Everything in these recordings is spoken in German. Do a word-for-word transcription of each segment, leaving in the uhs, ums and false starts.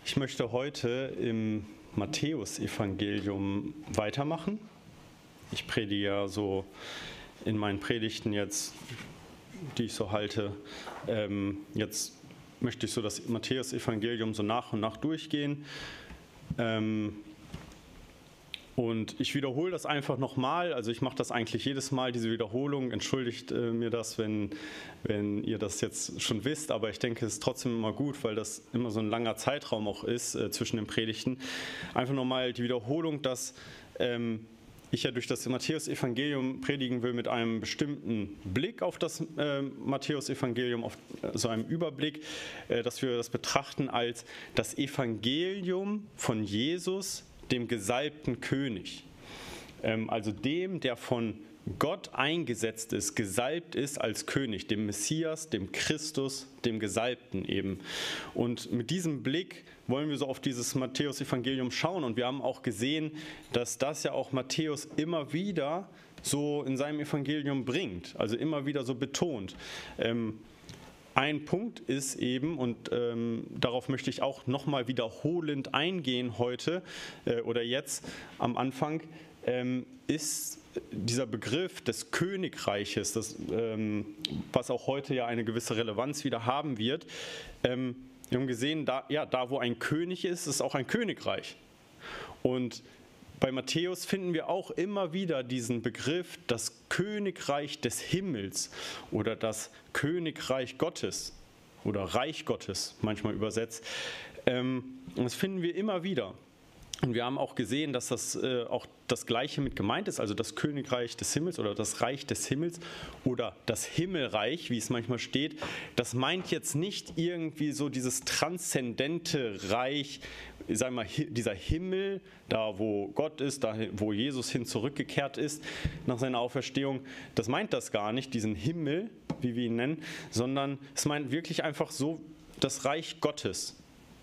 Ich möchte heute im Matthäusevangelium weitermachen. Ich predige ja so in meinen Predigten jetzt, die ich so halte, ähm, jetzt möchte ich so das Matthäusevangelium so nach und nach durchgehen. Ähm, Und ich wiederhole das einfach nochmal, also ich mache das eigentlich jedes Mal, diese Wiederholung, entschuldigt äh, mir das, wenn, wenn ihr das jetzt schon wisst, aber ich denke, es ist trotzdem immer gut, weil das immer so ein langer Zeitraum auch ist äh, zwischen den Predigten. Einfach nochmal die Wiederholung, dass ähm, ich ja durch das Matthäusevangelium predigen will mit einem bestimmten Blick auf das äh, Matthäusevangelium, auf äh, so einem Überblick, äh, dass wir das betrachten als das Evangelium von Jesus, dem gesalbten König, also dem, der von Gott eingesetzt ist, gesalbt ist als König, dem Messias, dem Christus, dem Gesalbten eben. Und mit diesem Blick wollen wir so auf dieses Matthäus-Evangelium schauen. Und wir haben auch gesehen, dass das ja auch Matthäus immer wieder so in seinem Evangelium bringt, also immer wieder so betont. Ein Punkt ist eben, und ähm, darauf möchte ich auch nochmal wiederholend eingehen heute äh, oder jetzt am Anfang, ähm, ist dieser Begriff des Königreiches, das, ähm, was auch heute ja eine gewisse Relevanz wieder haben wird. Ähm, wir haben gesehen, da, ja, da wo ein König ist, ist auch ein Königreich. Und bei Matthäus finden wir auch immer wieder diesen Begriff, das Königreich des Himmels oder das Königreich Gottes oder Reich Gottes, manchmal übersetzt. Und das finden wir immer wieder. Und wir haben auch gesehen, dass das äh, auch das Gleiche mit gemeint ist, also das Königreich des Himmels oder das Reich des Himmels oder das Himmelreich, wie es manchmal steht. Das meint jetzt nicht irgendwie so dieses transzendente Reich, sagen wir mal, dieser Himmel, da wo Gott ist, da wo Jesus hin zurückgekehrt ist nach seiner Auferstehung. Das meint das gar nicht, diesen Himmel, wie wir ihn nennen, sondern es meint wirklich einfach so das Reich Gottes.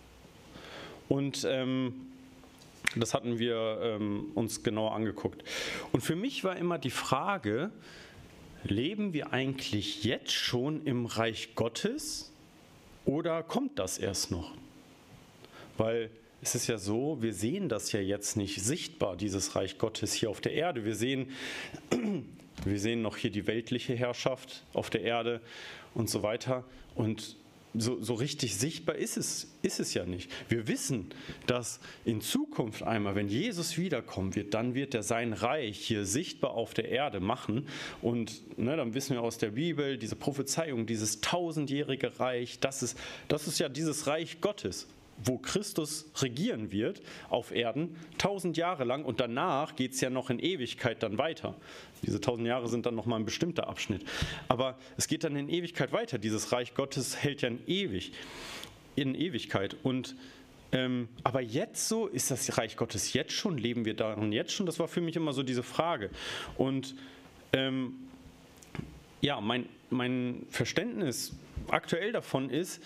Und ähm, das hatten wir ähm, uns genauer angeguckt. Und für mich war immer die Frage, leben wir eigentlich jetzt schon im Reich Gottes oder kommt das erst noch? Weil es ist ja so, wir sehen das ja jetzt nicht sichtbar, dieses Reich Gottes hier auf der Erde. Wir sehen, wir sehen noch hier die weltliche Herrschaft auf der Erde und so weiter. Und So, so richtig sichtbar ist es, ist es ja nicht. Wir wissen, dass in Zukunft einmal, wenn Jesus wiederkommen wird, dann wird er sein Reich hier sichtbar auf der Erde machen. Und ne, dann wissen wir aus der Bibel, diese Prophezeiung, dieses tausendjährige Reich, das ist, das ist ja dieses Reich Gottes, wo Christus regieren wird auf Erden, tausend Jahre lang. Und danach geht es ja noch in Ewigkeit dann weiter. Diese tausend Jahre sind dann nochmal ein bestimmter Abschnitt. Aber es geht dann in Ewigkeit weiter. Dieses Reich Gottes hält ja in, ewig, in Ewigkeit. Und, ähm, aber jetzt so, ist das Reich Gottes jetzt schon? Leben wir darin jetzt schon? Das war für mich immer so diese Frage. Und ähm, ja, mein, mein Verständnis aktuell davon ist,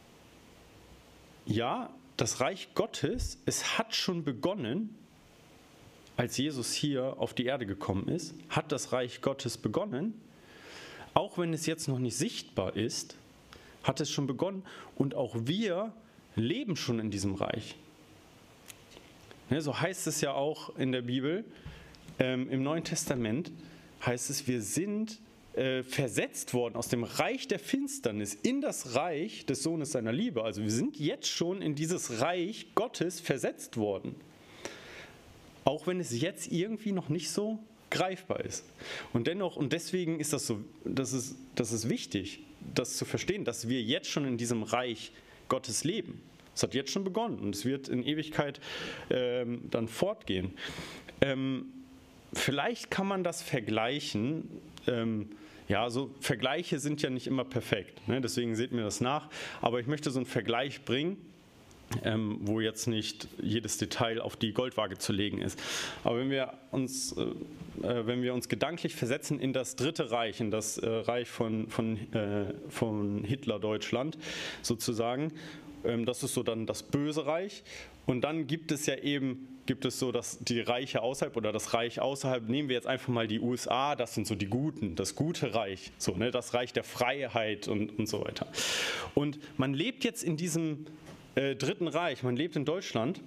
ja, das Reich Gottes, es hat schon begonnen, als Jesus hier auf die Erde gekommen ist, hat das Reich Gottes begonnen. Auch wenn es jetzt noch nicht sichtbar ist, hat es schon begonnen und auch wir leben schon in diesem Reich. Ja, so heißt es ja auch in der Bibel, ähm, im Neuen Testament heißt es, wir sind versetzt worden aus dem Reich der Finsternis in das Reich des Sohnes seiner Liebe. Also wir sind jetzt schon in dieses Reich Gottes versetzt worden. Auch wenn es jetzt irgendwie noch nicht so greifbar ist. Und dennoch, und deswegen ist das so, das ist, das ist wichtig, das zu verstehen, dass wir jetzt schon in diesem Reich Gottes leben. Es hat jetzt schon begonnen und es wird in Ewigkeit ähm, dann fortgehen. Ähm, vielleicht kann man das vergleichen. Ähm, Ja, so Vergleiche sind ja nicht immer perfekt, ne? Deswegen seht mir das nach. Aber ich möchte so einen Vergleich bringen, ähm, wo jetzt nicht jedes Detail auf die Goldwaage zu legen ist. Aber wenn wir uns, äh, wenn wir uns gedanklich versetzen in das Dritte Reich, in das äh, Reich von, von, äh, von Hitler-Deutschland sozusagen, ähm, das ist so dann das böse Reich. Und dann gibt es ja eben, gibt es so dass die Reiche außerhalb oder das Reich außerhalb, nehmen wir jetzt einfach mal die U S A, das sind so die Guten, das gute Reich, so, ne, das Reich der Freiheit und, und so weiter. Und man lebt jetzt in diesem äh, Dritten Reich, man lebt in Deutschland,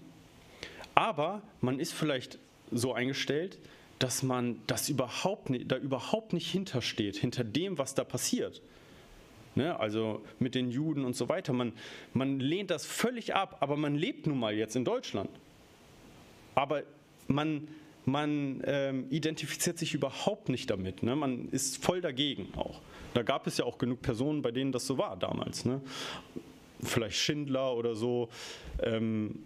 aber man ist vielleicht so eingestellt, dass man das überhaupt nicht, da überhaupt nicht hintersteht, hinter dem, was da passiert. Ne? Also mit den Juden und so weiter. Man, man lehnt das völlig ab, aber man lebt nun mal jetzt in Deutschland. Aber man, man ähm, identifiziert sich überhaupt nicht damit. Ne? Man ist voll dagegen auch. Da gab es ja auch genug Personen, bei denen das so war damals. Ne? Vielleicht Schindler oder so. Ähm,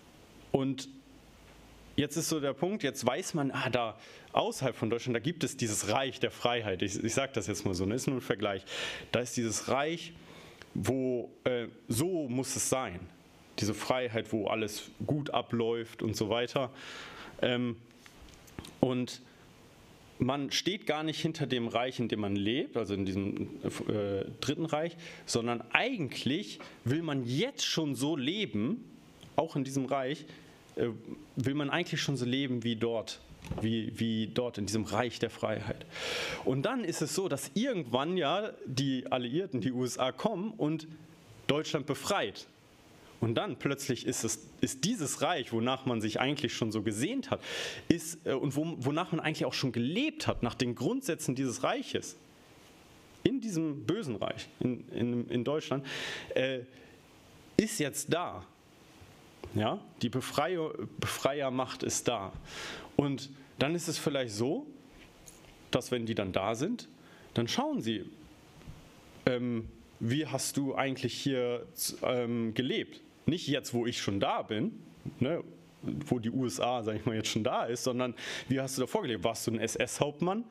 und jetzt ist so der Punkt, jetzt weiß man, ah, da außerhalb von Deutschland, da gibt es dieses Reich der Freiheit. Ich, ich sage das jetzt mal so, das ist nur ein Vergleich. Da ist dieses Reich, wo äh, so muss es sein. Diese Freiheit, wo alles gut abläuft und so weiter. Ähm, und man steht gar nicht hinter dem Reich, in dem man lebt, also in diesem äh, Dritten Reich, sondern eigentlich will man jetzt schon so leben, auch in diesem Reich, will man eigentlich schon so leben wie dort, wie, wie dort in diesem Reich der Freiheit. Und dann ist es so, dass irgendwann ja die Alliierten, die U S A kommen und Deutschland befreit. Und dann plötzlich ist es ist dieses Reich, wonach man sich eigentlich schon so gesehnt hat, ist, und wo, wonach man eigentlich auch schon gelebt hat, nach den Grundsätzen dieses Reiches, in diesem bösen Reich, in, in, in Deutschland, äh, ist jetzt da. Ja, die Befreier, Befreiermacht ist da. Und dann ist es vielleicht so, dass wenn die dann da sind, dann schauen sie, ähm, wie hast du eigentlich hier ähm, gelebt? Nicht jetzt, wo ich schon da bin, ne, wo die U S A, sag ich mal, jetzt schon da ist, sondern wie hast du davor gelebt? Warst du ein S S-Hauptmann?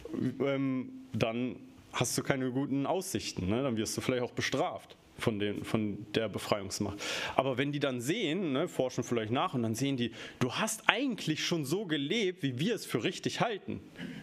Ähm, dann hast du keine guten Aussichten, ne? Dann wirst du vielleicht auch bestraft. Von, den, von der Befreiungsmacht. Aber wenn die dann sehen, ne, forschen vielleicht nach und dann sehen die, du hast eigentlich schon so gelebt, wie wir es für richtig halten,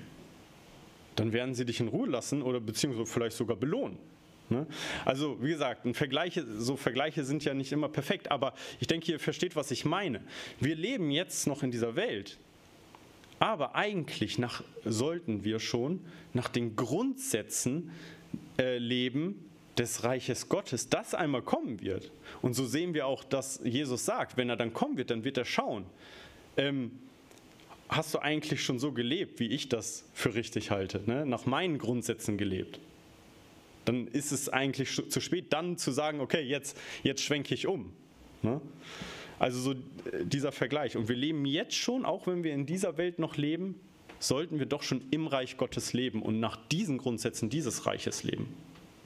dann werden sie dich in Ruhe lassen oder beziehungsweise vielleicht sogar belohnen. Ne? Also wie gesagt, ein Vergleiche, so Vergleiche sind ja nicht immer perfekt, aber ich denke, ihr versteht, was ich meine. Wir leben jetzt noch in dieser Welt, aber eigentlich nach, sollten wir schon nach den Grundsätzen äh, leben, des Reiches Gottes, das einmal kommen wird. Und so sehen wir auch, dass Jesus sagt, wenn er dann kommen wird, dann wird er schauen, ähm, hast du eigentlich schon so gelebt, wie ich das für richtig halte, ne? Nach meinen Grundsätzen gelebt. Dann ist es eigentlich zu spät, dann zu sagen, okay, jetzt, jetzt schwenke ich um. Ne? Also so dieser Vergleich. Und wir leben jetzt schon, auch wenn wir in dieser Welt noch leben, sollten wir doch schon im Reich Gottes leben und nach diesen Grundsätzen dieses Reiches leben.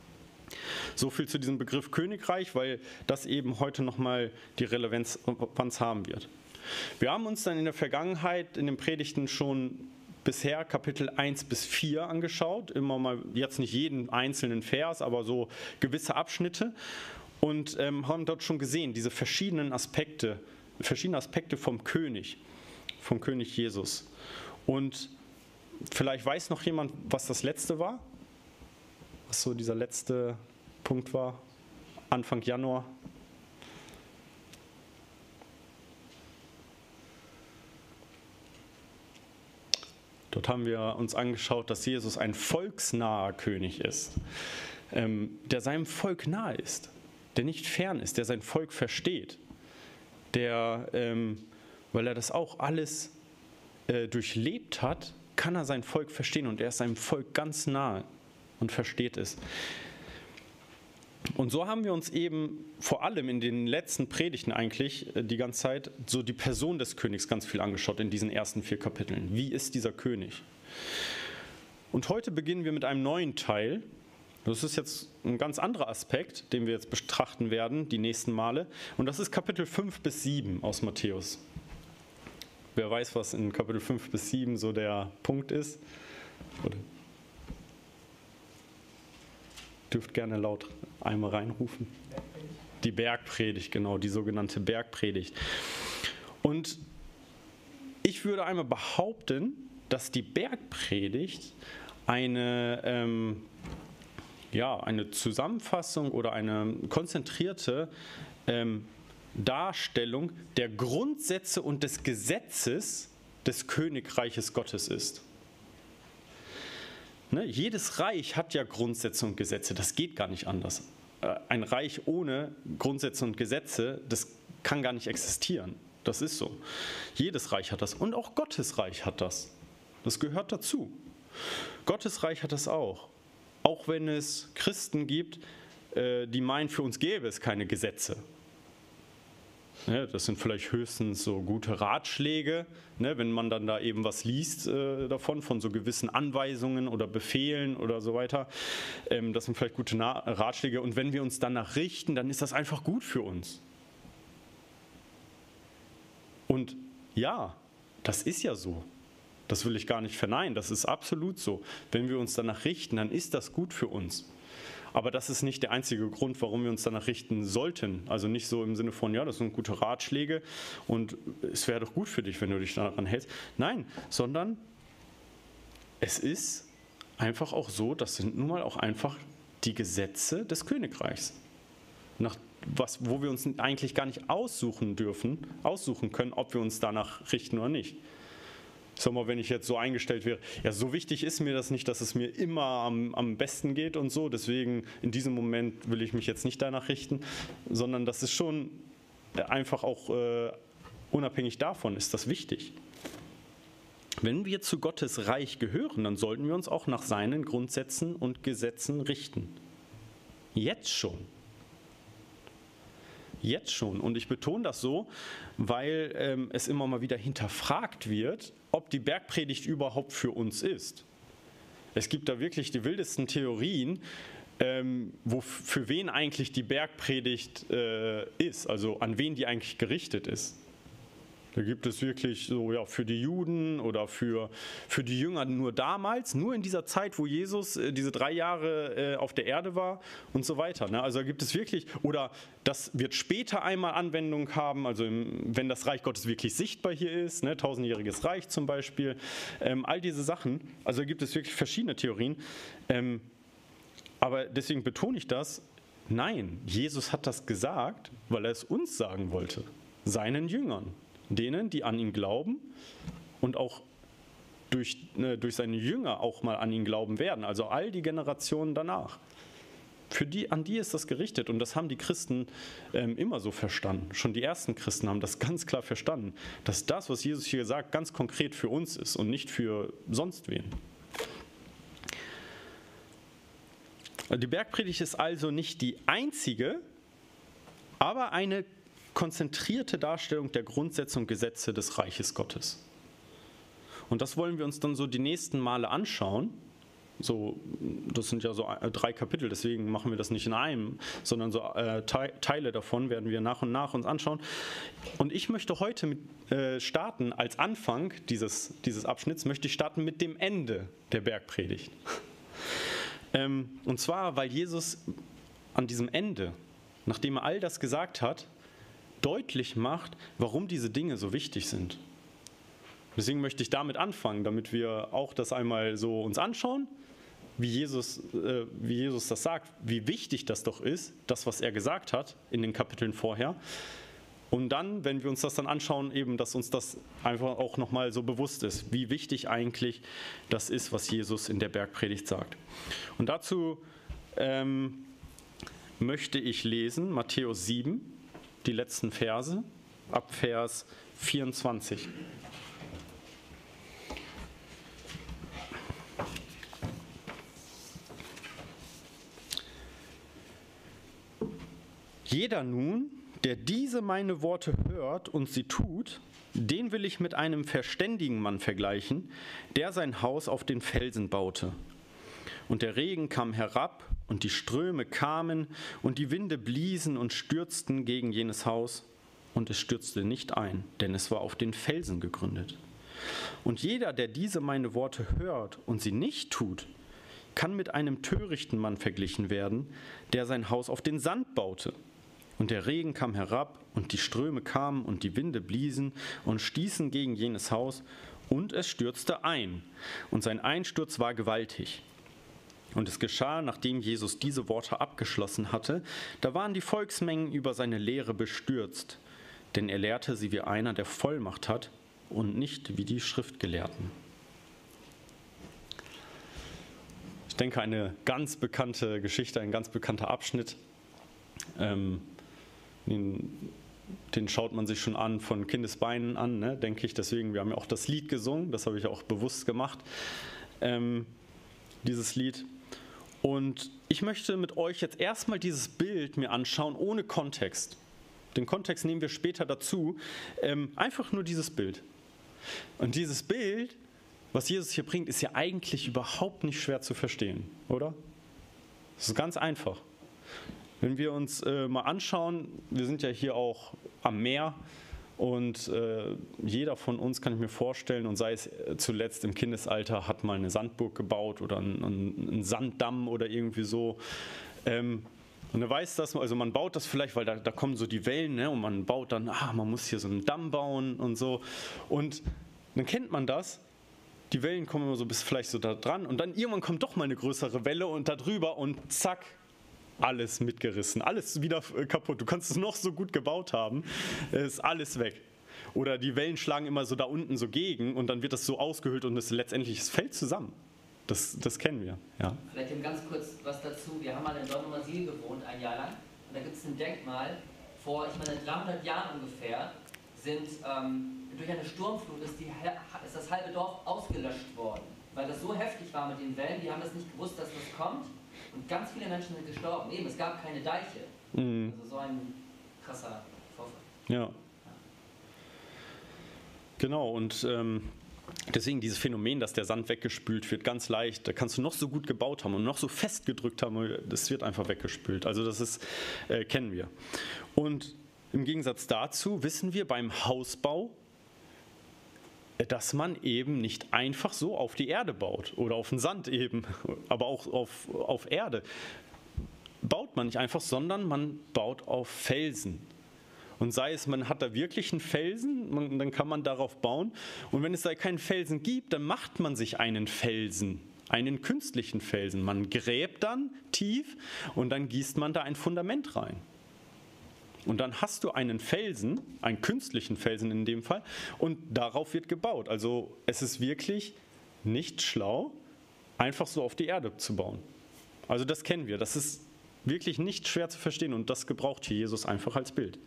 So viel zu diesem Begriff Königreich, weil das eben heute nochmal die Relevanz haben wird. Wir haben uns dann in der Vergangenheit in den Predigten schon bisher Kapitel eins bis vier angeschaut, immer mal, jetzt nicht jeden einzelnen Vers, aber so gewisse Abschnitte und ähm, haben dort schon gesehen, diese verschiedenen Aspekte, verschiedene Aspekte vom König, vom König Jesus. Und vielleicht weiß noch jemand, was das letzte war? Was so dieser letzte Punkt war, Anfang Januar. Dort haben wir uns angeschaut, dass Jesus ein volksnaher König ist, ähm, der seinem Volk nahe ist, der nicht fern ist, der sein Volk versteht, der, ähm, weil er das auch alles äh, durchlebt hat, kann er sein Volk verstehen und er ist seinem Volk ganz nahe und versteht es. Und so haben wir uns eben vor allem in den letzten Predigten eigentlich die ganze Zeit so die Person des Königs ganz viel angeschaut in diesen ersten vier Kapiteln. Wie ist dieser König? Und heute beginnen wir mit einem neuen Teil. Das ist jetzt ein ganz anderer Aspekt, den wir jetzt betrachten werden, die nächsten Male. Und das ist Kapitel fünf bis sieben aus Matthäus. Wer weiß, was in Kapitel fünf bis sieben so der Punkt ist? Oder dürft gerne laut einmal reinrufen. Die Bergpredigt, genau, die sogenannte Bergpredigt. Und ich würde einmal behaupten, dass die Bergpredigt eine, ähm, ja, eine Zusammenfassung oder eine konzentrierte ähm, Darstellung der Grundsätze und des Gesetzes des Königreiches Gottes ist. Ne, jedes Reich hat ja Grundsätze und Gesetze, das geht gar nicht anders. ein Reich ohne Grundsätze und Gesetze, das kann gar nicht existieren. Das ist so. Jedes Reich hat das und auch Gottes Reich hat das. Das gehört dazu. Gottes Reich hat das auch. Auch wenn es Christen gibt, die meinen, für uns gäbe es keine Gesetze. Ja, das sind vielleicht höchstens so gute Ratschläge, ne, wenn man dann da eben was liest äh, davon, von so gewissen Anweisungen oder Befehlen oder so weiter. Ähm, das sind vielleicht gute Na- Ratschläge und wenn wir uns danach richten, dann ist das einfach gut für uns. Und ja, das ist ja so. Das will ich gar nicht verneinen, das ist absolut so. Wenn wir uns danach richten, dann ist das gut für uns. Aber das ist nicht der einzige Grund, warum wir uns danach richten sollten. Also nicht so im Sinne von, ja, das sind gute Ratschläge und es wäre doch gut für dich, wenn du dich daran hältst. Nein, sondern es ist einfach auch so, das sind nun mal auch einfach die Gesetze des Königreichs. Nach was, wo wir uns eigentlich gar nicht aussuchen dürfen, aussuchen können, ob wir uns danach richten oder nicht. Sag mal, wenn ich jetzt so eingestellt wäre, ja, so wichtig ist mir das nicht, dass es mir immer am, am besten geht und so, deswegen in diesem Moment will ich mich jetzt nicht danach richten, sondern das ist schon einfach auch äh, unabhängig davon, ist das wichtig. Wenn wir zu Gottes Reich gehören, dann sollten wir uns auch nach seinen Grundsätzen und Gesetzen richten. Jetzt schon. Jetzt schon. Und ich betone das so, weil ähm, es immer mal wieder hinterfragt wird, ob die Bergpredigt überhaupt für uns ist. Es gibt da wirklich die wildesten Theorien, ähm, wo, für wen eigentlich die Bergpredigt äh, ist, also an wen die eigentlich gerichtet ist. Da gibt es wirklich so, ja, für die Juden oder für, für die Jünger nur damals, nur in dieser Zeit, wo Jesus äh, diese drei Jahre äh, auf der Erde war und so weiter. Ne? Also da gibt es wirklich, oder das wird später einmal Anwendung haben, also im, wenn das Reich Gottes wirklich sichtbar hier ist, ne? Tausendjähriges Reich zum Beispiel, ähm, all diese Sachen, also da gibt es wirklich verschiedene Theorien. Ähm, aber deswegen betone ich das, nein, Jesus hat das gesagt, weil er es uns sagen wollte, seinen Jüngern. Denen, die an ihn glauben und auch durch, ne, durch seine Jünger auch mal an ihn glauben werden, also all die Generationen danach. Für die, an die ist das gerichtet und das haben die Christen ähm, immer so verstanden. Schon die ersten Christen haben das ganz klar verstanden, dass das, was Jesus hier sagt, ganz konkret für uns ist und nicht für sonst wen. Die Bergpredigt ist also nicht die einzige, aber eine konzentrierte Darstellung der Grundsätze und Gesetze des Reiches Gottes. Und das wollen wir uns dann so die nächsten Male anschauen. So, das sind ja so drei Kapitel, deswegen machen wir das nicht in einem, sondern so äh, Teile davon werden wir nach und nach uns anschauen. Und ich möchte heute mit, äh, starten, als Anfang dieses, dieses Abschnitts, möchte ich starten mit dem Ende der Bergpredigt. ähm, und zwar, weil Jesus an diesem Ende, nachdem er all das gesagt hat, deutlich macht, warum diese Dinge so wichtig sind. Deswegen möchte ich damit anfangen, damit wir auch das einmal so uns anschauen, wie Jesus, äh, wie Jesus das sagt, wie wichtig das doch ist, das, was er gesagt hat in den Kapiteln vorher. Und dann, wenn wir uns das dann anschauen, eben, dass uns das einfach auch nochmal so bewusst ist, wie wichtig eigentlich das ist, was Jesus in der Bergpredigt sagt. Und dazu ähm, möchte ich lesen Matthäus sieben, die letzten Verse, ab Vers vierundzwanzig. Jeder nun, der diese meine Worte hört und sie tut, den will ich mit einem verständigen Mann vergleichen, der sein Haus auf den Felsen baute. Und der Regen kam herab, und die Ströme kamen, und die Winde bliesen und stürzten gegen jenes Haus, und es stürzte nicht ein, denn es war auf den Felsen gegründet. Und jeder, der diese meine Worte hört und sie nicht tut, kann mit einem törichten Mann verglichen werden, der sein Haus auf den Sand baute. Und der Regen kam herab, und die Ströme kamen, und die Winde bliesen und stießen gegen jenes Haus, und es stürzte ein, und sein Einsturz war gewaltig. Und es geschah, nachdem Jesus diese Worte abgeschlossen hatte, da waren die Volksmengen über seine Lehre bestürzt, denn er lehrte sie wie einer, der Vollmacht hat, und nicht wie die Schriftgelehrten. Ich denke, eine ganz bekannte Geschichte, ein ganz bekannter Abschnitt. ähm, den, den schaut man sich schon an von Kindesbeinen an, ne, denke ich. Deswegen, wir haben ja auch das Lied gesungen, das habe ich auch bewusst gemacht, ähm, dieses Lied. Und ich möchte mit euch jetzt erstmal dieses Bild mir anschauen, ohne Kontext. Den Kontext nehmen wir später dazu. Ähm, einfach nur dieses Bild. Und dieses Bild, was Jesus hier bringt, ist ja eigentlich überhaupt nicht schwer zu verstehen, oder? Es ist ganz einfach. Wenn wir uns äh, mal anschauen, wir sind ja hier auch am Meer und äh, jeder von uns, kann ich mir vorstellen, und sei es zuletzt im Kindesalter, hat mal eine Sandburg gebaut oder einen, einen Sanddamm oder irgendwie so. Ähm, und er weiß das, also man baut das vielleicht, weil da, da kommen so die Wellen, ne, und man baut dann, ah, man muss hier so einen Damm bauen und so. Und dann kennt man das. Die Wellen kommen immer so bis vielleicht so da dran und dann irgendwann kommt doch mal eine größere Welle und da drüber und zack, alles mitgerissen, alles wieder kaputt. Du kannst es noch so gut gebaut haben, ist alles weg. Oder die Wellen schlagen immer so da unten so gegen und dann wird das so ausgehöhlt und es letztendlich es fällt zusammen. Das, das kennen wir. Ja. Vielleicht eben ganz kurz was dazu. Wir haben mal in Dortmund-Masil gewohnt, ein Jahr lang. Und da gibt es ein Denkmal. Vor, ich meine, dreihundert Jahren ungefähr sind ähm, durch eine Sturmflut ist, die, ist das halbe Dorf ausgelöscht worden. Weil das so heftig war mit den Wellen, die haben das nicht gewusst, dass das kommt. Und ganz viele Menschen sind gestorben. Eben, es gab keine Deiche. Mhm. Also so ein krasser Vorfall. Ja. ja. Genau, und ähm, deswegen dieses Phänomen, dass der Sand weggespült wird, ganz leicht. Da kannst du noch so gut gebaut haben und noch so fest gedrückt haben, das wird einfach weggespült. Also das ist, äh, kennen wir. Und im Gegensatz dazu wissen wir beim Hausbau, dass man eben nicht einfach so auf die Erde baut oder auf den Sand eben, aber auch auf, auf Erde. Baut man nicht einfach, sondern man baut auf Felsen. Und sei es, man hat da wirklich einen Felsen, man, dann kann man darauf bauen. Und wenn es da keinen Felsen gibt, dann macht man sich einen Felsen, einen künstlichen Felsen. Man gräbt dann tief und dann gießt man da ein Fundament rein. Und dann hast du einen Felsen, einen künstlichen Felsen in dem Fall, und darauf wird gebaut. Also es ist wirklich nicht schlau, einfach so auf die Erde zu bauen. Also das kennen wir, das ist wirklich nicht schwer zu verstehen und das gebraucht hier Jesus einfach als Bild.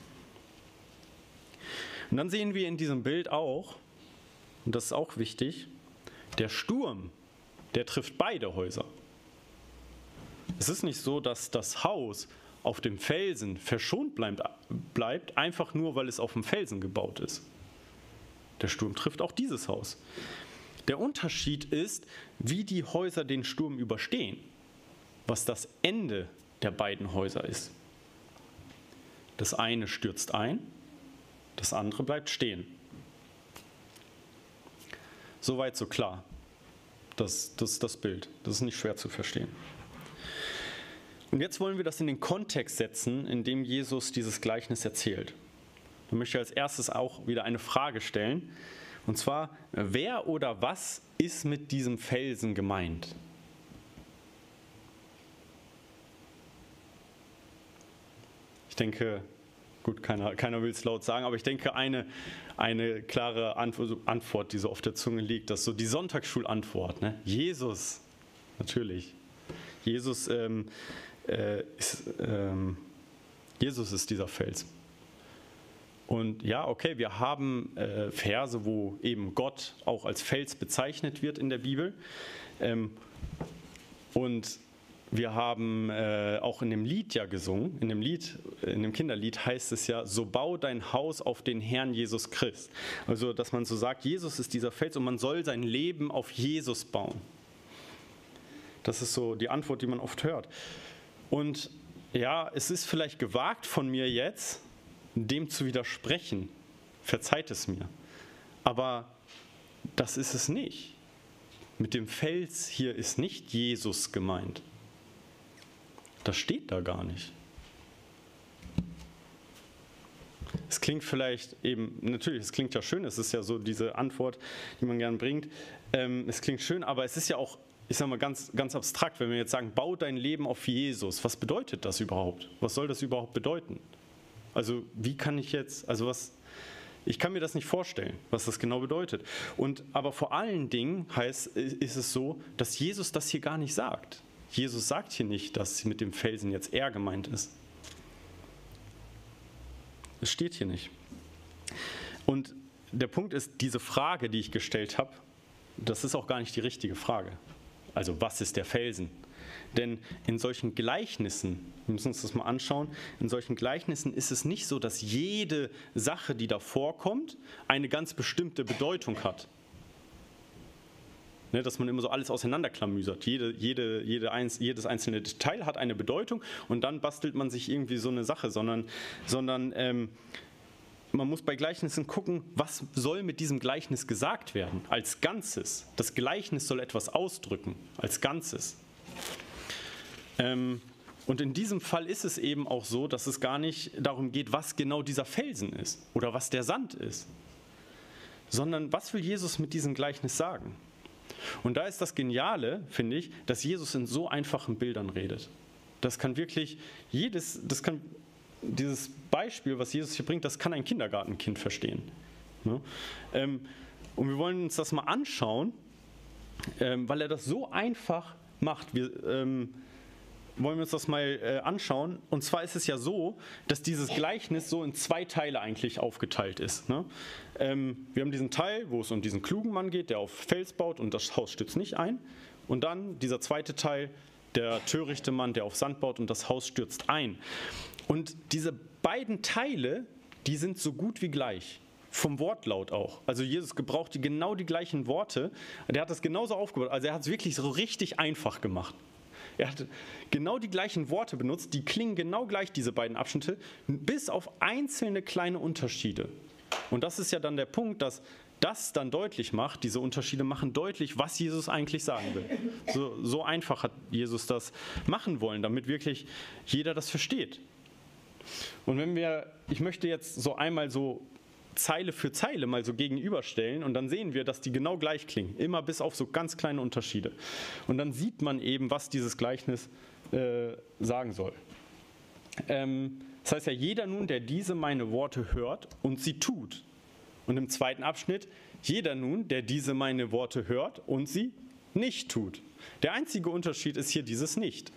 Und dann sehen wir in diesem Bild auch, und das ist auch wichtig, der Sturm, der trifft beide Häuser. Es ist nicht so, dass das Haus auf dem Felsen verschont bleibt, bleibt, einfach nur, weil es auf dem Felsen gebaut ist. Der Sturm trifft auch dieses Haus. Der Unterschied ist, wie die Häuser den Sturm überstehen, was das Ende der beiden Häuser ist. Das eine stürzt ein, das andere bleibt stehen. Soweit so klar. Das, das ist das Bild. Das ist nicht schwer zu verstehen. Und jetzt wollen wir das in den Kontext setzen, in dem Jesus dieses Gleichnis erzählt. Da möchte ich als erstes auch wieder eine Frage stellen. Und zwar, wer oder was ist mit diesem Felsen gemeint? Ich denke, gut, keiner, keiner will es laut sagen, aber ich denke, eine, eine klare Antwort, die so auf der Zunge liegt, das ist so die Sonntagsschulantwort. Ne? Jesus, natürlich. Jesus ähm, äh, ist, ähm, Jesus ist dieser Fels. Und ja, okay, wir haben äh, Verse, wo eben Gott auch als Fels bezeichnet wird in der Bibel. Ähm, und wir haben äh, auch in dem Lied ja gesungen, in dem Lied, in dem Kinderlied heißt es ja, so bau dein Haus auf den Herrn Jesus Christ. Also, dass man so sagt, Jesus ist dieser Fels und man soll sein Leben auf Jesus bauen. Das ist so die Antwort, die man oft hört. Und ja, es ist vielleicht gewagt von mir jetzt, dem zu widersprechen. Verzeiht es mir. Aber das ist es nicht. Mit dem Fels hier ist nicht Jesus gemeint. Das steht da gar nicht. Es klingt vielleicht eben, natürlich, es klingt ja schön, es ist ja so diese Antwort, die man gern bringt. Ähm, es klingt schön, aber es ist ja auch, ich sage mal ganz, ganz abstrakt, wenn wir jetzt sagen, bau dein Leben auf Jesus. Was bedeutet das überhaupt? Was soll das überhaupt bedeuten? Also wie kann ich jetzt, also was, ich kann mir das nicht vorstellen, was das genau bedeutet. Und aber vor allen Dingen heißt, ist es so, dass Jesus das hier gar nicht sagt. Jesus sagt hier nicht, dass mit dem Felsen jetzt er gemeint ist. Es steht hier nicht. Und der Punkt ist, diese Frage, die ich gestellt habe, das ist auch gar nicht die richtige Frage. Also was ist der Felsen? Denn in solchen Gleichnissen, wir müssen uns das mal anschauen, in solchen Gleichnissen ist es nicht so, dass jede Sache, die da vorkommt, eine ganz bestimmte Bedeutung hat. Ne, dass man immer so alles auseinanderklamüsert. Jede, jede, jede eins, jedes einzelne Detail hat eine Bedeutung und dann bastelt man sich irgendwie so eine Sache, sondern, sondern ähm, man muss bei Gleichnissen gucken, was soll mit diesem Gleichnis gesagt werden, als Ganzes. Das Gleichnis soll etwas ausdrücken, als Ganzes. Ähm, und in diesem Fall ist es eben auch so, dass es gar nicht darum geht, was genau dieser Felsen ist oder was der Sand ist, sondern was will Jesus mit diesem Gleichnis sagen? Und da ist das Geniale, finde ich, dass Jesus in so einfachen Bildern redet. Das kann wirklich jedes, das kann dieses Beispiel, was Jesus hier bringt, das kann ein Kindergartenkind verstehen. Ja? Ähm, und wir wollen uns das mal anschauen, ähm, weil er das so einfach macht. Wir ähm, wollen wir uns das mal äh, anschauen. Und zwar ist es ja so, dass dieses Gleichnis so in zwei Teile eigentlich aufgeteilt ist. Ne? Ähm, wir haben diesen Teil, wo es um diesen klugen Mann geht, der auf Fels baut und das Haus stürzt nicht ein. Und dann dieser zweite Teil, der törichte Mann, der auf Sand baut und das Haus stürzt ein. Und diese beiden Teile, die sind so gut wie gleich. Vom Wortlaut auch. Also Jesus gebraucht die, genau die gleichen Worte. Der hat das genauso aufgebaut. Also er hat es wirklich so richtig einfach gemacht. Er hat genau die gleichen Worte benutzt, die klingen genau gleich, diese beiden Abschnitte, bis auf einzelne kleine Unterschiede. Und das ist ja dann der Punkt, dass das dann deutlich macht, diese Unterschiede machen deutlich, was Jesus eigentlich sagen will. So, so einfach hat Jesus das machen wollen, damit wirklich jeder das versteht. Und wenn wir, ich möchte jetzt so einmal so Zeile für Zeile mal so gegenüberstellen und dann sehen wir, dass die genau gleich klingen, immer bis auf so ganz kleine Unterschiede. Und dann sieht man eben, was dieses Gleichnis äh, sagen soll. Ähm, das heißt ja, jeder nun, der diese meine Worte hört und sie tut. Und im zweiten Abschnitt, jeder nun, der diese meine Worte hört und sie nicht tut. Der einzige Unterschied ist hier dieses Nicht.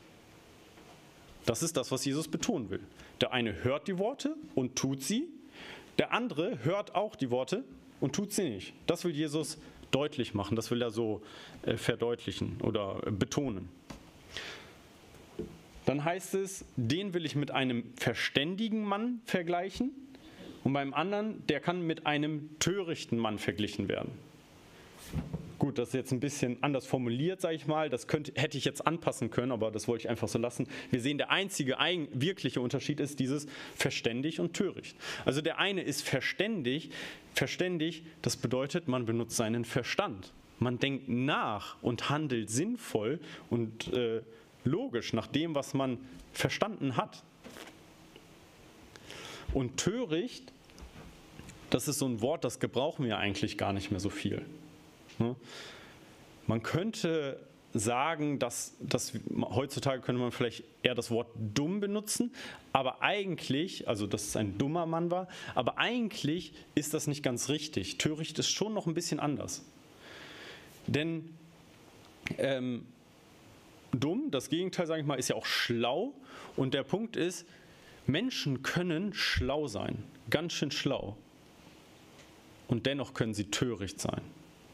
Das ist das, was Jesus betonen will. Der eine hört die Worte und tut sie, der andere hört auch die Worte und tut sie nicht. Das will Jesus deutlich machen, das will er so äh, verdeutlichen oder äh, betonen. Dann heißt es, den will ich mit einem verständigen Mann vergleichen und beim anderen, der kann mit einem törichten Mann verglichen werden. Gut, das ist jetzt ein bisschen anders formuliert, sage ich mal. Das könnte, hätte ich jetzt anpassen können, aber das wollte ich einfach so lassen. Wir sehen, der einzige ein, wirkliche Unterschied ist dieses verständig und töricht. Also der eine ist verständig. Verständig, das bedeutet, man benutzt seinen Verstand. Man denkt nach und handelt sinnvoll und äh, logisch nach dem, was man verstanden hat. Und töricht, das ist so ein Wort, das gebrauchen wir eigentlich gar nicht mehr so viel. Man könnte sagen, dass, dass heutzutage könnte man vielleicht eher das Wort dumm benutzen, aber eigentlich, also dass es ein dummer Mann war, aber eigentlich ist das nicht ganz richtig. Töricht ist schon noch ein bisschen anders. Denn ähm, dumm, das Gegenteil, sage ich mal, ist ja auch schlau. Und der Punkt ist, Menschen können schlau sein, ganz schön schlau. Und dennoch können sie töricht sein.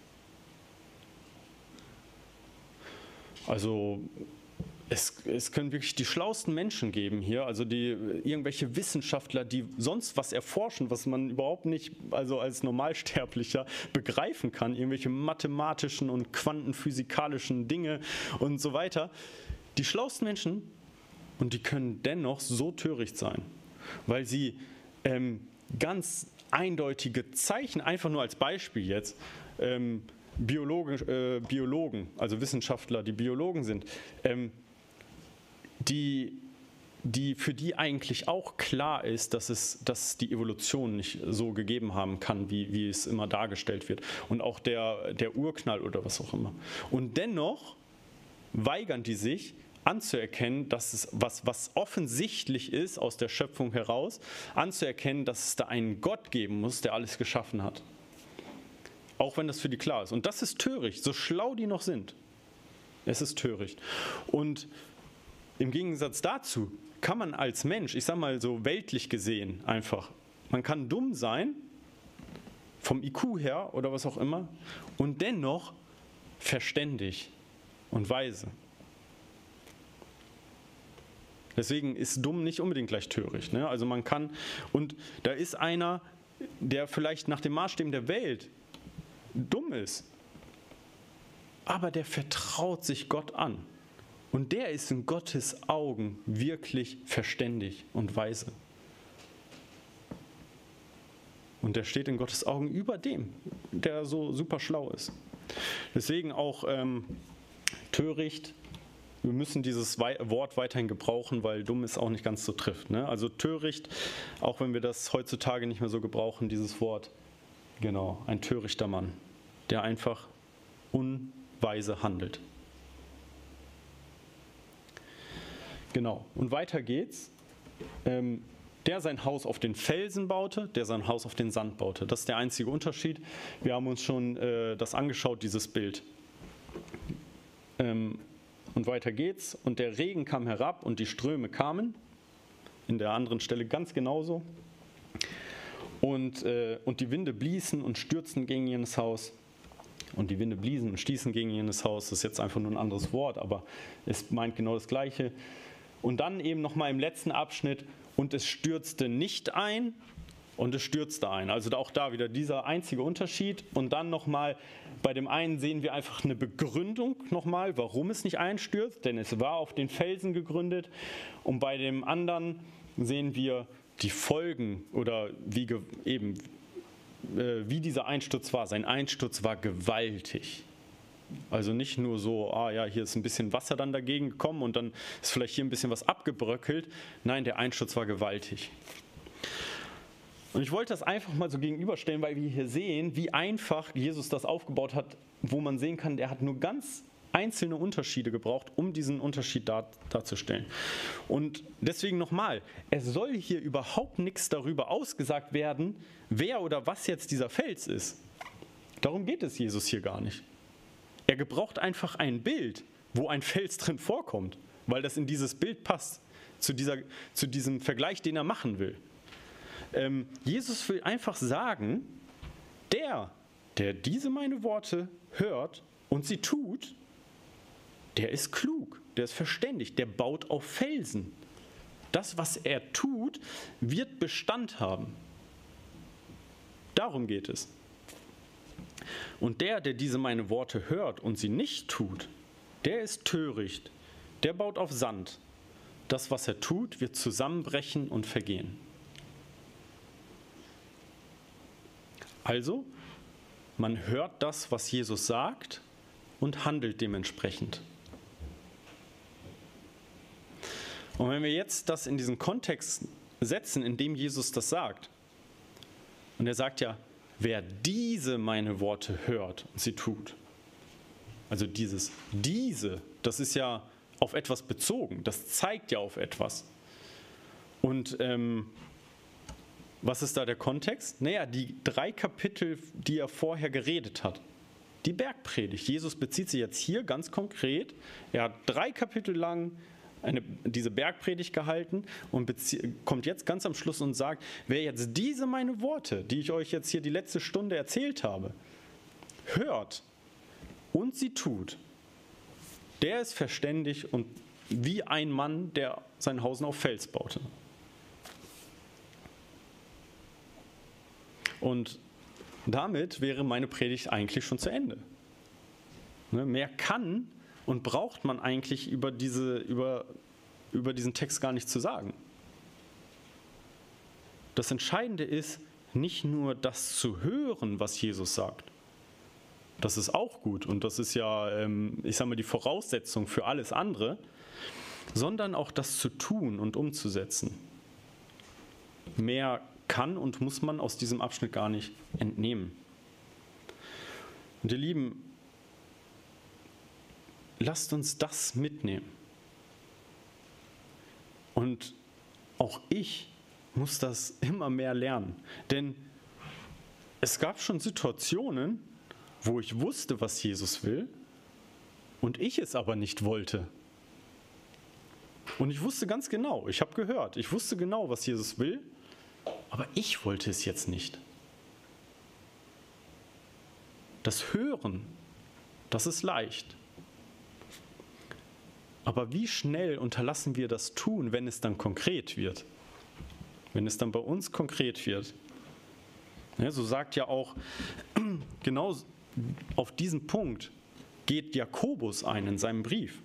Also es, es können wirklich die schlauesten Menschen geben hier, also die irgendwelche Wissenschaftler, die sonst was erforschen, was man überhaupt nicht, also als Normalsterblicher begreifen kann, irgendwelche mathematischen und quantenphysikalischen Dinge und so weiter. Die schlauesten Menschen, und die können dennoch so töricht sein, weil sie ähm, ganz eindeutige Zeichen, einfach nur als Beispiel jetzt, ähm, Biologen, äh, Biologen, also Wissenschaftler, die Biologen sind, ähm, die, die, für die eigentlich auch klar ist, dass es dass die Evolution nicht so gegeben haben kann, wie, wie es immer dargestellt wird. Und auch der, der Urknall oder was auch immer. Und dennoch weigern die sich, anzuerkennen, dass es was, was offensichtlich ist aus der Schöpfung heraus, anzuerkennen, dass es da einen Gott geben muss, der alles geschaffen hat. Auch wenn das für die klar ist. Und das ist töricht, so schlau die noch sind. Es ist töricht. Und im Gegensatz dazu kann man als Mensch, ich sage mal so weltlich gesehen einfach, man kann dumm sein, vom I Q her oder was auch immer, und dennoch verständig und weise. Deswegen ist dumm nicht unbedingt gleich töricht. Ne? Also man kann, und da ist einer, der vielleicht nach den Maßstäben der Welt dumm ist, aber der vertraut sich Gott an. Und der ist in Gottes Augen wirklich verständig und weise. Und der steht in Gottes Augen über dem, der so super schlau ist. Deswegen auch ähm, töricht, wir müssen dieses Wort weiterhin gebrauchen, weil dumm es auch nicht ganz so trifft. Ne? Also töricht, auch wenn wir das heutzutage nicht mehr so gebrauchen, dieses Wort, genau, ein törichter Mann, der einfach unweise handelt. Genau, und weiter geht's. Ähm, der sein Haus auf den Felsen baute, der sein Haus auf den Sand baute. Das ist der einzige Unterschied. Wir haben uns schon äh, das angeschaut, dieses Bild. Ähm, und weiter geht's. Und der Regen kam herab und die Ströme kamen. In der anderen Stelle ganz genauso. Und, äh, und die Winde bliesen und stürzten gegen jenes Haus. Und die Winde bliesen und stießen gegen jenes Haus. Das ist jetzt einfach nur ein anderes Wort, aber es meint genau das Gleiche. Und dann eben nochmal im letzten Abschnitt, und es stürzte nicht ein und es stürzte ein. Also auch da wieder dieser einzige Unterschied. Und dann nochmal, bei dem einen sehen wir einfach eine Begründung nochmal, warum es nicht einstürzt, denn es war auf den Felsen gegründet. Und bei dem anderen sehen wir die Folgen oder wie eben äh, wie dieser Einsturz war. Sein Einsturz war gewaltig. Also nicht nur so, ah ja, hier ist ein bisschen Wasser dann dagegen gekommen und dann ist vielleicht hier ein bisschen was abgebröckelt. Nein, der Einsturz war gewaltig. Und ich wollte das einfach mal so gegenüberstellen, weil wir hier sehen, wie einfach Jesus das aufgebaut hat, wo man sehen kann, der hat nur ganz einzelne Unterschiede gebraucht, um diesen Unterschied dar, darzustellen. Und deswegen nochmal, es soll hier überhaupt nichts darüber ausgesagt werden, wer oder was jetzt dieser Fels ist. Darum geht es Jesus hier gar nicht. Er gebraucht einfach ein Bild, wo ein Fels drin vorkommt, weil das in dieses Bild passt, zu, dieser, zu diesem Vergleich, den er machen will. Ähm, Jesus will einfach sagen, der, der diese meine Worte hört und sie tut, der ist klug, der ist verständig, der baut auf Felsen. Das, was er tut, wird Bestand haben. Darum geht es. Und der, der diese meine Worte hört und sie nicht tut, der ist töricht, der baut auf Sand. Das, was er tut, wird zusammenbrechen und vergehen. Also, man hört das, was Jesus sagt und handelt dementsprechend. Und wenn wir jetzt das in diesen Kontext setzen, in dem Jesus das sagt, und er sagt ja, wer diese meine Worte hört und sie tut, also dieses diese, das ist ja auf etwas bezogen, das zeigt ja auf etwas. Und ähm, was ist da der Kontext? Naja, die drei Kapitel, die er vorher geredet hat, die Bergpredigt. Jesus bezieht sich jetzt hier ganz konkret, er hat drei Kapitel lang Eine, diese Bergpredigt gehalten und kommt jetzt ganz am Schluss und sagt, wer jetzt diese meine Worte, die ich euch jetzt hier die letzte Stunde erzählt habe, hört und sie tut, der ist verständig und wie ein Mann, der sein Haus auf Fels baute. Und damit wäre meine Predigt eigentlich schon zu Ende. Ne, mehr kann und braucht man eigentlich über, diese, über, über diesen Text gar nicht zu sagen. Das Entscheidende ist, nicht nur das zu hören, was Jesus sagt. Das ist auch gut und das ist ja, ähm, ich sage mal, die Voraussetzung für alles andere, sondern auch das zu tun und umzusetzen. Mehr kann und muss man aus diesem Abschnitt gar nicht entnehmen. Und ihr Lieben, lasst uns das mitnehmen. Und auch ich muss das immer mehr lernen. Denn es gab schon Situationen, wo ich wusste, was Jesus will, und ich es aber nicht wollte. Und ich wusste ganz genau, ich habe gehört, ich wusste genau, was Jesus will, aber ich wollte es jetzt nicht. Das Hören, das ist leicht. Aber wie schnell unterlassen wir das Tun, wenn es dann konkret wird? Wenn es dann bei uns konkret wird. Ja, so sagt ja auch, genau auf diesen Punkt geht Jakobus ein in seinem Brief.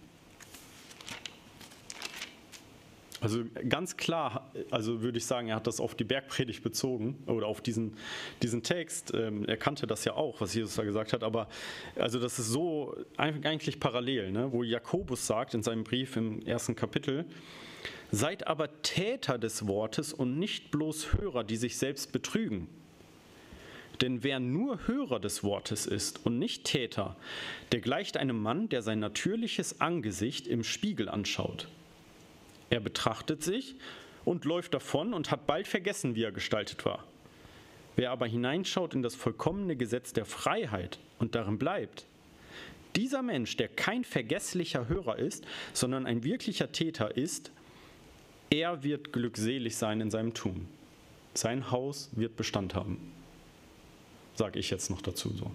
Also ganz klar, also würde ich sagen, er hat das auf die Bergpredigt bezogen oder auf diesen, diesen Text. Ähm, er kannte das ja auch, was Jesus da gesagt hat, aber also das ist so eigentlich parallel, ne? Wo Jakobus sagt in seinem Brief im ersten Kapitel, seid aber Täter des Wortes und nicht bloß Hörer, die sich selbst betrügen. Denn wer nur Hörer des Wortes ist und nicht Täter, der gleicht einem Mann, der sein natürliches Angesicht im Spiegel anschaut. Er betrachtet sich und läuft davon und hat bald vergessen, wie er gestaltet war. Wer aber hineinschaut in das vollkommene Gesetz der Freiheit und darin bleibt, dieser Mensch, der kein vergesslicher Hörer ist, sondern ein wirklicher Täter ist, er wird glückselig sein in seinem Tun. Sein Haus wird Bestand haben. Sage ich jetzt noch dazu so.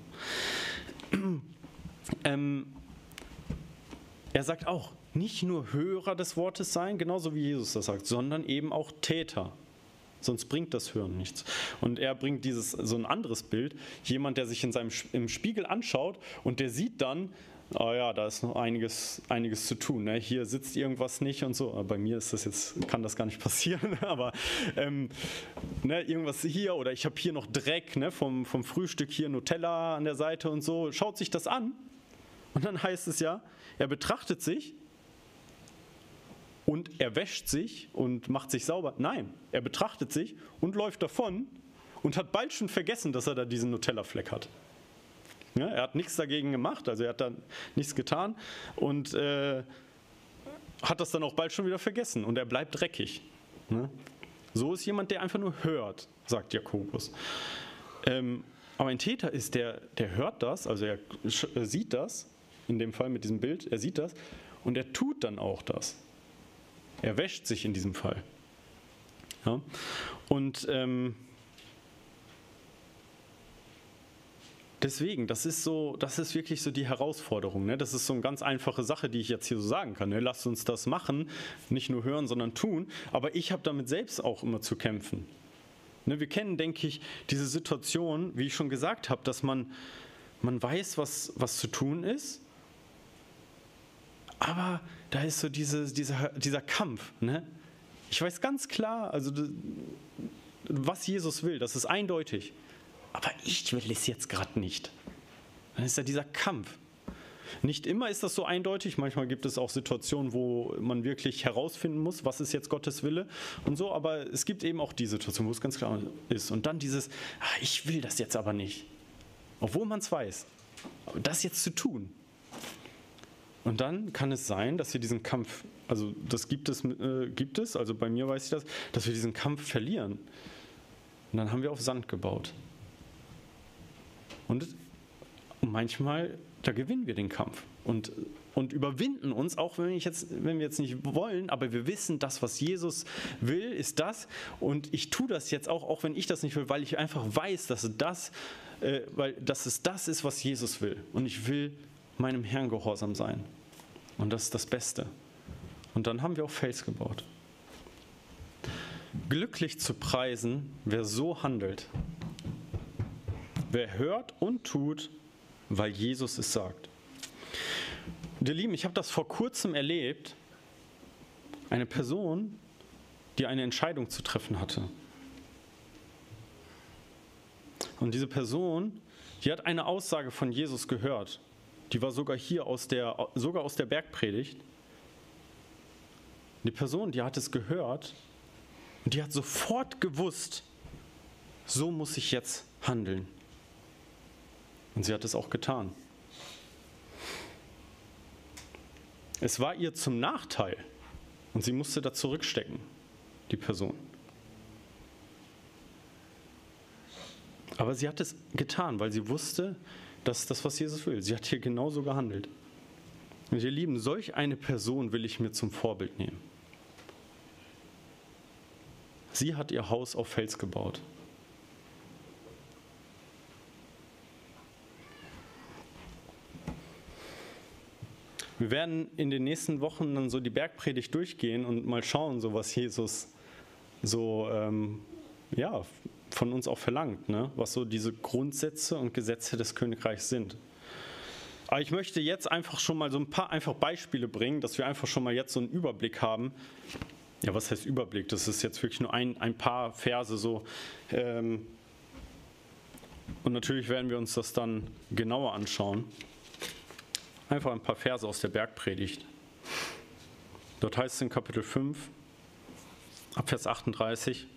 ähm, er sagt auch, nicht nur Hörer des Wortes sein, genauso wie Jesus das sagt, sondern eben auch Täter. Sonst bringt das Hören nichts. Und er bringt dieses so ein anderes Bild. Jemand, der sich in seinem, im Spiegel anschaut und der sieht dann, oh ja, da ist noch einiges, einiges zu tun. Ne? Hier sitzt irgendwas nicht und so. Bei mir ist das jetzt, kann das gar nicht passieren, aber ähm, ne, irgendwas hier oder ich habe hier noch Dreck, ne, vom, vom Frühstück, hier Nutella an der Seite und so. Schaut sich das an und dann heißt es ja, er betrachtet sich und er wäscht sich und macht sich sauber. Nein, er betrachtet sich und läuft davon und hat bald schon vergessen, dass er da diesen Nutella-Fleck hat. Ja, er hat nichts dagegen gemacht, also er hat da nichts getan und äh, hat das dann auch bald schon wieder vergessen und er bleibt dreckig. Ne? So ist jemand, der einfach nur hört, sagt Jakobus. Ähm, aber ein Täter ist, der, der hört das, also er sieht das, in dem Fall mit diesem Bild, er sieht das und er tut dann auch das. Er wäscht sich in diesem Fall. Ja? Und ähm, deswegen, das ist so, das ist wirklich so die Herausforderung. Ne? Das ist so eine ganz einfache Sache, die ich jetzt hier so sagen kann. Ne? Lasst uns das machen, nicht nur hören, sondern tun. Aber ich habe damit selbst auch immer zu kämpfen. Ne? Wir kennen, denke ich, diese Situation, wie ich schon gesagt habe, dass man, man weiß, was, was zu tun ist. Aber da ist so diese, dieser, dieser Kampf. Ne? Ich weiß ganz klar, also was Jesus will, das ist eindeutig. Aber ich will es jetzt gerade nicht. Dann ist ja dieser Kampf. Nicht immer ist das so eindeutig. Manchmal gibt es auch Situationen, wo man wirklich herausfinden muss, was ist jetzt Gottes Wille und so. Aber es gibt eben auch die Situation, wo es ganz klar ist. Und dann dieses, ach, ich will das jetzt aber nicht. Obwohl man es weiß. Aber das jetzt zu tun. Und dann kann es sein, dass wir diesen Kampf, also das gibt es, äh, gibt es, also bei mir weiß ich das, dass wir diesen Kampf verlieren. Und dann haben wir auf Sand gebaut. Und manchmal, da gewinnen wir den Kampf und, und überwinden uns, auch wenn, ich jetzt, wenn wir jetzt nicht wollen, aber wir wissen, das, was Jesus will, ist das. Und ich tue das jetzt auch, auch wenn ich das nicht will, weil ich einfach weiß, dass, das, äh, weil, dass es das ist, was Jesus will. Und ich will meinem Herrn gehorsam sein. Und das ist das Beste. Und dann haben wir auch Fels gebaut. Glücklich zu preisen, wer so handelt. Wer hört und tut, weil Jesus es sagt. Und ihr Lieben, ich habe das vor kurzem erlebt. Eine Person, die eine Entscheidung zu treffen hatte. Und diese Person, die hat eine Aussage von Jesus gehört. Die war sogar hier aus der, sogar aus der Bergpredigt. Die Person, die hat es gehört und die hat sofort gewusst, so muss ich jetzt handeln. Und sie hat es auch getan. Es war ihr zum Nachteil und sie musste da zurückstecken, die Person. Aber sie hat es getan, weil sie wusste, das ist das, was Jesus will. Sie hat hier genauso gehandelt. Und ihr Lieben, solch eine Person will ich mir zum Vorbild nehmen. Sie hat ihr Haus auf Fels gebaut. Wir werden in den nächsten Wochen dann so die Bergpredigt durchgehen und mal schauen, so was Jesus so ähm, ja, von uns auch verlangt, ne? Was so diese Grundsätze und Gesetze des Königreichs sind. Aber ich möchte jetzt einfach schon mal so ein paar einfach Beispiele bringen, dass wir einfach schon mal jetzt so einen Überblick haben. Ja, was heißt Überblick? Das ist jetzt wirklich nur ein, ein paar Verse so. Ähm, und natürlich werden wir uns das dann genauer anschauen. Einfach ein paar Verse aus der Bergpredigt. Dort heißt es in Kapitel fünf, ab Vers achtunddreißig.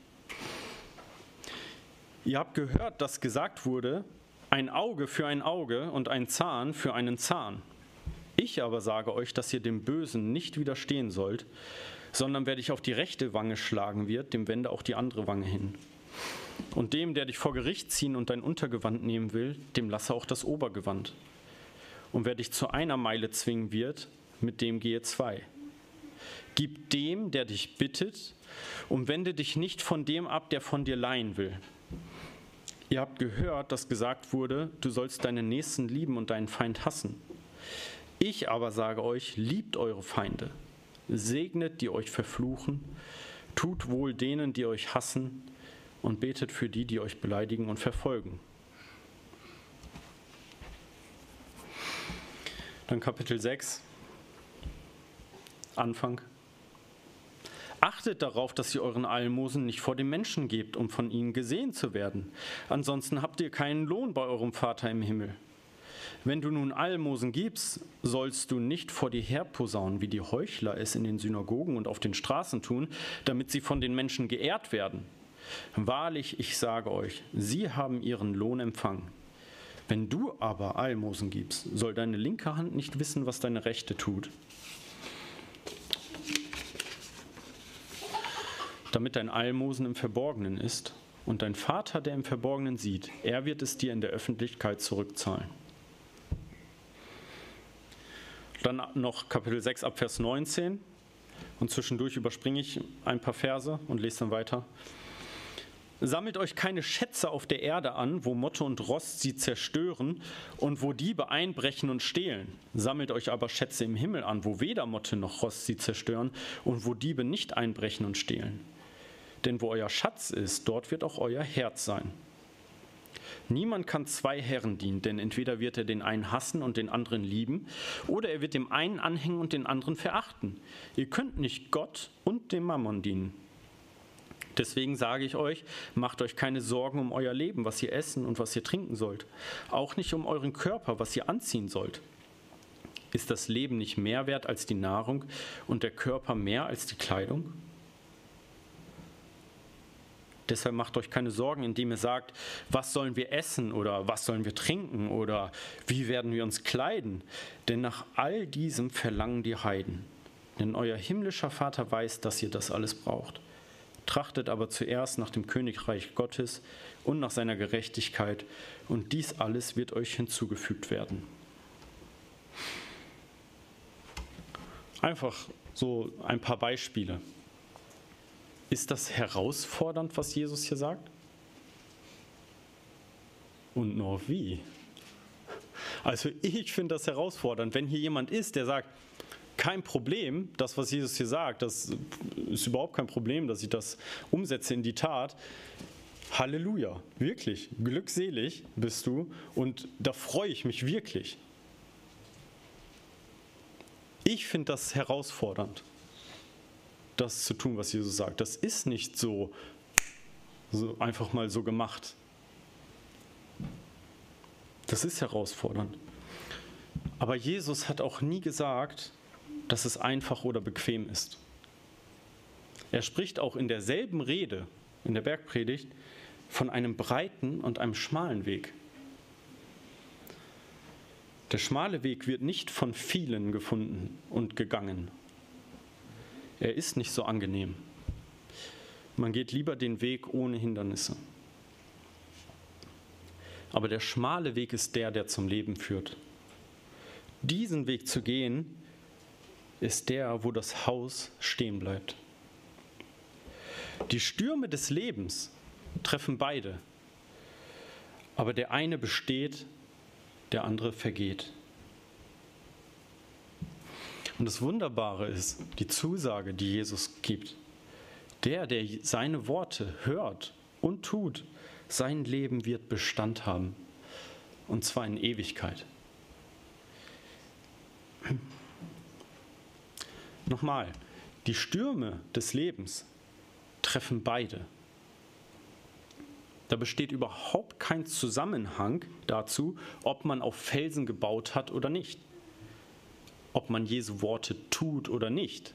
Ihr habt gehört, dass gesagt wurde, ein Auge für ein Auge und ein Zahn für einen Zahn. Ich aber sage euch, dass ihr dem Bösen nicht widerstehen sollt, sondern wer dich auf die rechte Wange schlagen wird, dem wende auch die andere Wange hin. Und dem, der dich vor Gericht ziehen und dein Untergewand nehmen will, dem lasse auch das Obergewand. Und wer dich zu einer Meile zwingen wird, mit dem gehe zwei. Gib dem, der dich bittet, und wende dich nicht von dem ab, der von dir leihen will. Ihr habt gehört, dass gesagt wurde, du sollst deinen Nächsten lieben und deinen Feind hassen. Ich aber sage euch, liebt eure Feinde, segnet, die euch verfluchen, tut wohl denen, die euch hassen, und betet für die, die euch beleidigen und verfolgen. Dann Kapitel sechs, Anfang. Achtet darauf, dass ihr euren Almosen nicht vor den Menschen gebt, um von ihnen gesehen zu werden. Ansonsten habt ihr keinen Lohn bei eurem Vater im Himmel. Wenn du nun Almosen gibst, sollst du nicht vor dir herposaunen, wie die Heuchler es in den Synagogen und auf den Straßen tun, damit sie von den Menschen geehrt werden. Wahrlich, ich sage euch, sie haben ihren Lohn empfangen. Wenn du aber Almosen gibst, soll deine linke Hand nicht wissen, was deine rechte tut, damit dein Almosen im Verborgenen ist und dein Vater, der im Verborgenen sieht, er wird es dir in der Öffentlichkeit zurückzahlen. Dann noch Kapitel sechs ab Vers neunzehn und zwischendurch überspringe ich ein paar Verse und lese dann weiter. Sammelt euch keine Schätze auf der Erde an, wo Motte und Rost sie zerstören und wo Diebe einbrechen und stehlen. Sammelt euch aber Schätze im Himmel an, wo weder Motte noch Rost sie zerstören und wo Diebe nicht einbrechen und stehlen. Denn wo euer Schatz ist, dort wird auch euer Herz sein. Niemand kann zwei Herren dienen, denn entweder wird er den einen hassen und den anderen lieben, oder er wird dem einen anhängen und den anderen verachten. Ihr könnt nicht Gott und dem Mammon dienen. Deswegen sage ich euch, macht euch keine Sorgen um euer Leben, was ihr essen und was ihr trinken sollt. Auch nicht um euren Körper, was ihr anziehen sollt. Ist das Leben nicht mehr wert als die Nahrung und der Körper mehr als die Kleidung? Deshalb macht euch keine Sorgen, indem ihr sagt, was sollen wir essen oder was sollen wir trinken oder wie werden wir uns kleiden? Denn nach all diesem verlangen die Heiden. Denn euer himmlischer Vater weiß, dass ihr das alles braucht. Trachtet aber zuerst nach dem Königreich Gottes und nach seiner Gerechtigkeit, und dies alles wird euch hinzugefügt werden. Einfach so ein paar Beispiele. Ist das herausfordernd, was Jesus hier sagt? Und noch wie? Also ich finde das herausfordernd, wenn hier jemand ist, der sagt, kein Problem, das, was Jesus hier sagt, das ist überhaupt kein Problem, dass ich das umsetze in die Tat. Halleluja, wirklich, glückselig bist du und da freue ich mich wirklich. Ich finde das herausfordernd, das zu tun, was Jesus sagt. Das ist nicht so, so einfach mal so gemacht. Das ist herausfordernd. Aber Jesus hat auch nie gesagt, dass es einfach oder bequem ist. Er spricht auch in derselben Rede, in der Bergpredigt, von einem breiten und einem schmalen Weg. Der schmale Weg wird nicht von vielen gefunden und gegangen. Er ist nicht so angenehm. Man geht lieber den Weg ohne Hindernisse. Aber der schmale Weg ist der, der zum Leben führt. Diesen Weg zu gehen, ist der, wo das Haus stehen bleibt. Die Stürme des Lebens treffen beide, aber der eine besteht, der andere vergeht. Und das Wunderbare ist die Zusage, die Jesus gibt. Der, der seine Worte hört und tut, sein Leben wird Bestand haben, und zwar in Ewigkeit. Nochmal, die Stürme des Lebens treffen beide. Da besteht überhaupt kein Zusammenhang dazu, ob man auf Felsen gebaut hat oder nicht, ob man Jesu Worte tut oder nicht.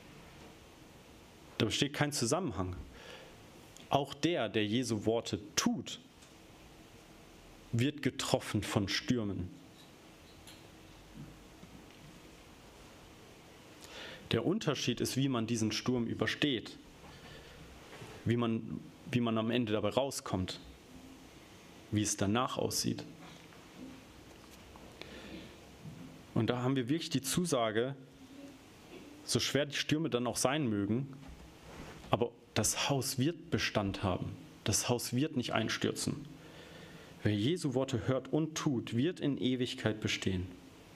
Da besteht kein Zusammenhang. Auch der, der Jesu Worte tut, wird getroffen von Stürmen. Der Unterschied ist, wie man diesen Sturm übersteht, wie man, wie man am Ende dabei rauskommt, wie es danach aussieht. Und da haben wir wirklich die Zusage, so schwer die Stürme dann auch sein mögen, aber das Haus wird Bestand haben. Das Haus wird nicht einstürzen. Wer Jesu Worte hört und tut, wird in Ewigkeit bestehen.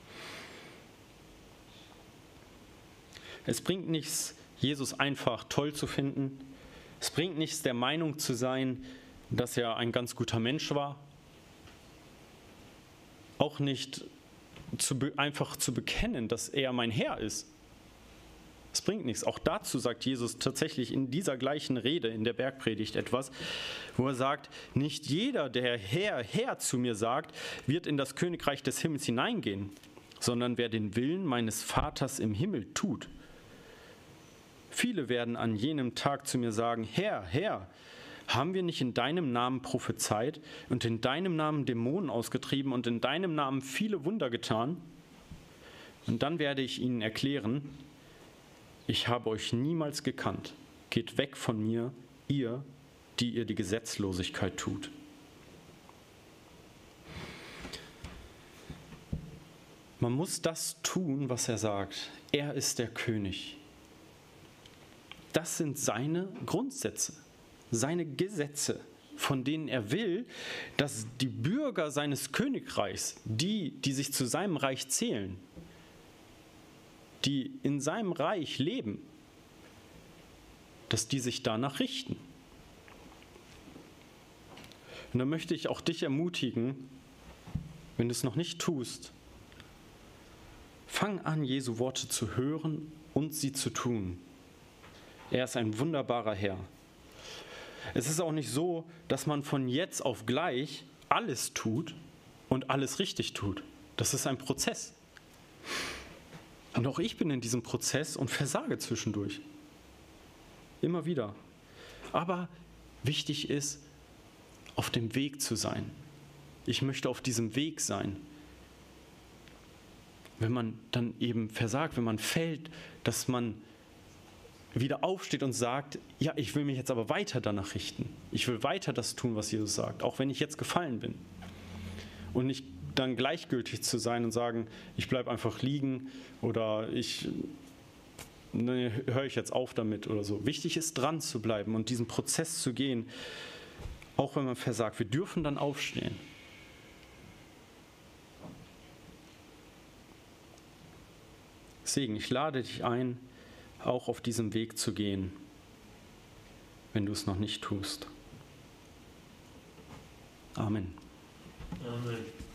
Es bringt nichts, Jesus einfach toll zu finden. Es bringt nichts, der Meinung zu sein, dass er ein ganz guter Mensch war. Auch nicht zu be- einfach zu bekennen, dass er mein Herr ist. Es bringt nichts. Auch dazu sagt Jesus tatsächlich in dieser gleichen Rede in der Bergpredigt etwas, wo er sagt, nicht jeder, der Herr, Herr zu mir sagt, wird in das Königreich des Himmels hineingehen, sondern wer den Willen meines Vaters im Himmel tut. Viele werden an jenem Tag zu mir sagen, Herr, Herr, haben wir nicht in deinem Namen prophezeit und in deinem Namen Dämonen ausgetrieben und in deinem Namen viele Wunder getan? Und dann werde ich ihnen erklären, ich habe euch niemals gekannt. Geht weg von mir, ihr, die ihr die Gesetzlosigkeit tut. Man muss das tun, was er sagt. Er ist der König. Das sind seine Grundsätze, seine Gesetze, von denen er will, dass die Bürger seines Königreichs, die, die sich zu seinem Reich zählen, die in seinem Reich leben, dass die sich danach richten. Und da möchte ich auch dich ermutigen, wenn du es noch nicht tust, fang an, Jesu Worte zu hören und sie zu tun. Er ist ein wunderbarer Herr. Es ist auch nicht so, dass man von jetzt auf gleich alles tut und alles richtig tut. Das ist ein Prozess. Und auch ich bin in diesem Prozess und versage zwischendurch. Immer wieder. Aber wichtig ist, auf dem Weg zu sein. Ich möchte auf diesem Weg sein. Wenn man dann eben versagt, wenn man fällt, dass man wieder aufsteht und sagt, ja, ich will mich jetzt aber weiter danach richten. Ich will weiter das tun, was Jesus sagt, auch wenn ich jetzt gefallen bin. Und nicht dann gleichgültig zu sein und sagen, ich bleibe einfach liegen oder ich ne, höre ich jetzt auf damit oder so. Wichtig ist, dran zu bleiben und diesen Prozess zu gehen, auch wenn man versagt. Wir dürfen dann aufstehen. Deswegen, ich lade dich ein, auch auf diesem Weg zu gehen, wenn du es noch nicht tust. Amen. Amen.